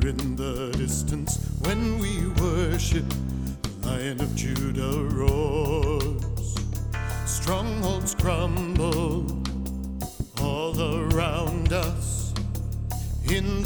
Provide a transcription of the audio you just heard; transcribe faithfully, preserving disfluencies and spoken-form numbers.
in the distance when we worship, the Lion of Judah roars. Strongholds crumble all around us in